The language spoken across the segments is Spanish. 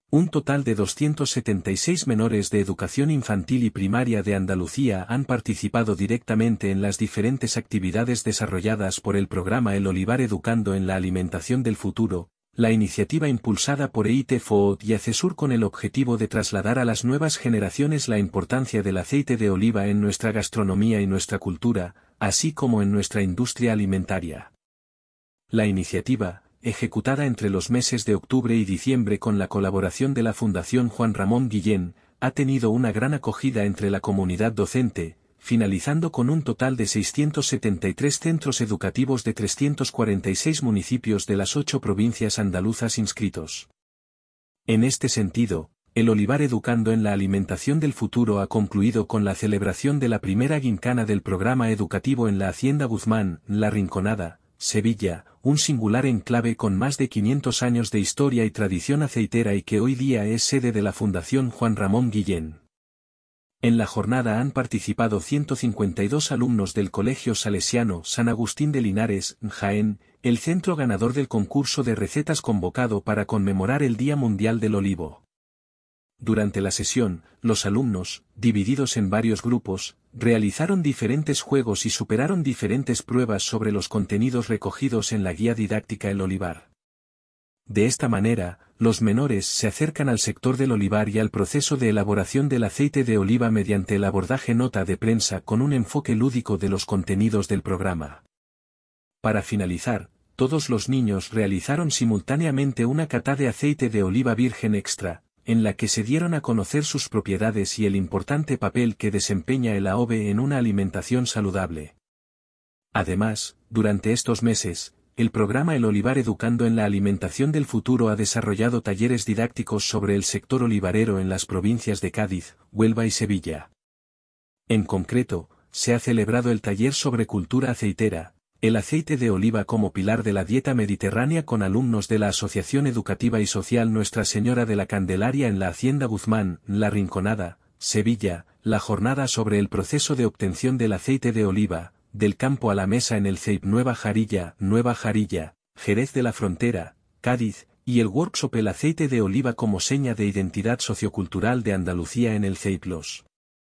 Un total de 276 menores de educación infantil y primaria de Andalucía han participado directamente en las diferentes actividades desarrolladas por el programa El Olivar Educando en la Alimentación del Futuro, la iniciativa impulsada por EIT Food y Acesur con el objetivo de trasladar a las nuevas generaciones la importancia del aceite de oliva en nuestra gastronomía y nuestra cultura, así como en nuestra industria alimentaria. La iniciativa, ejecutada entre los meses de octubre y diciembre con la colaboración de la Fundación Juan Ramón Guillén, ha tenido una gran acogida entre la comunidad docente, finalizando con un total de 673 centros educativos de 346 municipios de las 8 provincias andaluzas inscritos. En este sentido, el Olivar Educando en la Alimentación del Futuro ha concluido con la celebración de la primera gincana del programa educativo en la Hacienda Guzmán, La Rinconada, Sevilla, un singular enclave con más de 500 años de historia y tradición aceitera y que hoy día es sede de la Fundación Juan Ramón Guillén. En la jornada han participado 152 alumnos del Colegio Salesiano San Agustín de Linares, Jaén, el centro ganador del concurso de recetas convocado para conmemorar el Día Mundial del Olivo. Durante la sesión, los alumnos, divididos en varios grupos, realizaron diferentes juegos y superaron diferentes pruebas sobre los contenidos recogidos en la guía didáctica El Olivar. De esta manera, los menores se acercan al sector del olivar y al proceso de elaboración del aceite de oliva mediante el abordaje nota de prensa con un enfoque lúdico de los contenidos del programa. Para finalizar, todos los niños realizaron simultáneamente una cata de aceite de oliva virgen extra, en la que se dieron a conocer sus propiedades y el importante papel que desempeña el AOVE en una alimentación saludable. Además, durante estos meses, el programa El Olivar Educando en la Alimentación del Futuro ha desarrollado talleres didácticos sobre el sector olivarero en las provincias de Cádiz, Huelva y Sevilla. En concreto, se ha celebrado el taller sobre cultura aceitera, el aceite de oliva como pilar de la dieta mediterránea con alumnos de la Asociación Educativa y Social Nuestra Señora de la Candelaria en la Hacienda Guzmán, La Rinconada, Sevilla, la jornada sobre el proceso de obtención del aceite de oliva, del campo a la mesa en el CEIP Nueva Jarilla, Jerez de la Frontera, Cádiz, y el workshop El aceite de oliva como seña de identidad sociocultural de Andalucía en el CEIP Los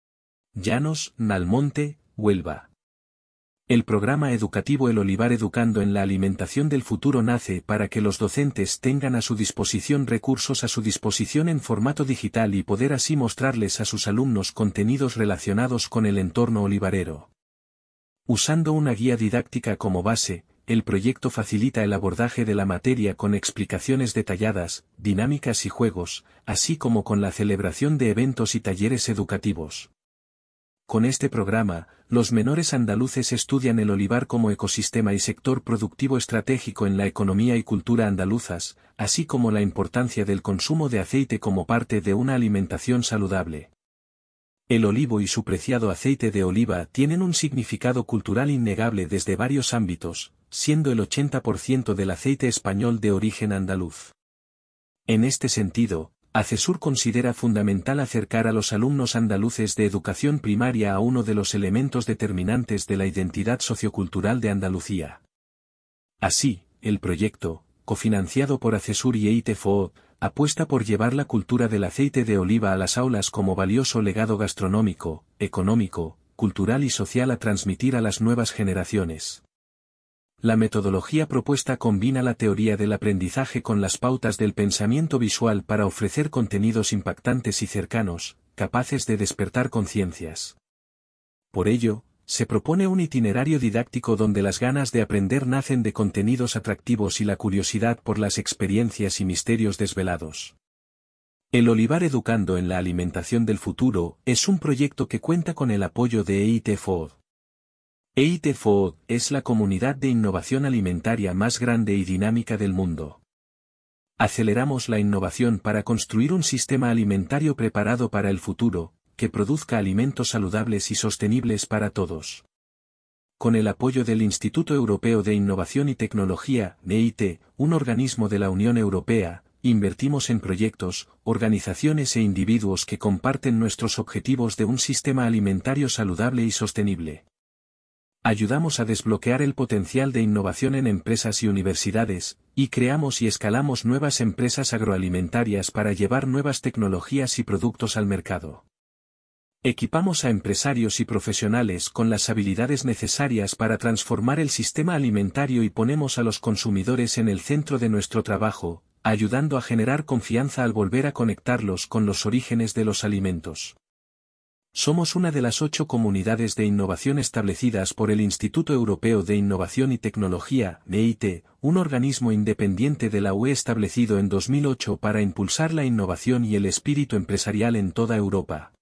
Llanos, Nalmonte, Huelva. El programa educativo El Olivar Educando en la Alimentación del Futuro nace para que los docentes tengan a su disposición recursos en formato digital y poder así mostrarles a sus alumnos contenidos relacionados con el entorno olivarero. Usando una guía didáctica como base, el proyecto facilita el abordaje de la materia con explicaciones detalladas, dinámicas y juegos, así como con la celebración de eventos y talleres educativos. Con este programa, los menores andaluces estudian el olivar como ecosistema y sector productivo estratégico en la economía y cultura andaluzas, así como la importancia del consumo de aceite como parte de una alimentación saludable. El olivo y su preciado aceite de oliva tienen un significado cultural innegable desde varios ámbitos, siendo el 80% del aceite español de origen andaluz. En este sentido, Acesur considera fundamental acercar a los alumnos andaluces de educación primaria a uno de los elementos determinantes de la identidad sociocultural de Andalucía. Así, el proyecto, cofinanciado por Acesur y EIT Food, apuesta por llevar la cultura del aceite de oliva a las aulas como valioso legado gastronómico, económico, cultural y social a transmitir a las nuevas generaciones. La metodología propuesta combina la teoría del aprendizaje con las pautas del pensamiento visual para ofrecer contenidos impactantes y cercanos, capaces de despertar conciencias. Por ello, se propone un itinerario didáctico donde las ganas de aprender nacen de contenidos atractivos y la curiosidad por las experiencias y misterios desvelados. El Olivar Educando en la Alimentación del Futuro es un proyecto que cuenta con el apoyo de EIT Food. EIT Food es la comunidad de innovación alimentaria más grande y dinámica del mundo. Aceleramos la innovación para construir un sistema alimentario preparado para el futuro, que produzca alimentos saludables y sostenibles para todos. Con el apoyo del Instituto Europeo de Innovación y Tecnología, EIT, un organismo de la Unión Europea, invertimos en proyectos, organizaciones e individuos que comparten nuestros objetivos de un sistema alimentario saludable y sostenible. Ayudamos a desbloquear el potencial de innovación en empresas y universidades, y creamos y escalamos nuevas empresas agroalimentarias para llevar nuevas tecnologías y productos al mercado. Equipamos a empresarios y profesionales con las habilidades necesarias para transformar el sistema alimentario y ponemos a los consumidores en el centro de nuestro trabajo, ayudando a generar confianza al volver a conectarlos con los orígenes de los alimentos. Somos una de las 8 comunidades de innovación establecidas por el Instituto Europeo de Innovación y Tecnología, EIT, un organismo independiente de la UE establecido en 2008 para impulsar la innovación y el espíritu empresarial en toda Europa.